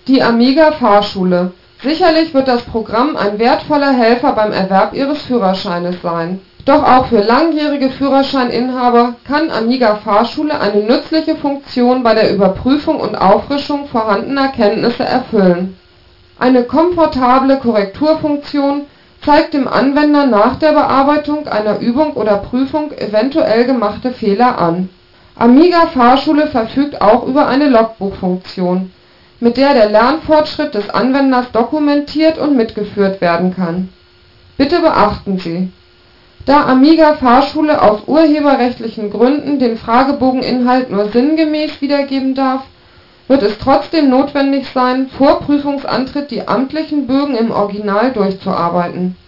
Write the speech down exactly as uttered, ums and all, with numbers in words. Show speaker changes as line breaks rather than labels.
Die Amiga Fahrschule. Sicherlich wird das Programm ein wertvoller Helfer beim Erwerb Ihres Führerscheines sein. Doch auch für langjährige Führerscheininhaber kann Amiga Fahrschule eine nützliche Funktion bei der Überprüfung und Auffrischung vorhandener Kenntnisse erfüllen. Eine komfortable Korrekturfunktion zeigt dem Anwender nach der Bearbeitung einer Übung oder Prüfung eventuell gemachte Fehler an. Amiga Fahrschule verfügt auch über eine Logbuchfunktion, mit der der Lernfortschritt des Anwenders dokumentiert und mitgeführt werden kann. Bitte beachten Sie: Da Amiga Fahrschule aus urheberrechtlichen Gründen den Fragebogeninhalt nur sinngemäß wiedergeben darf, wird es trotzdem notwendig sein, vor Prüfungsantritt die amtlichen Bögen im Original durchzuarbeiten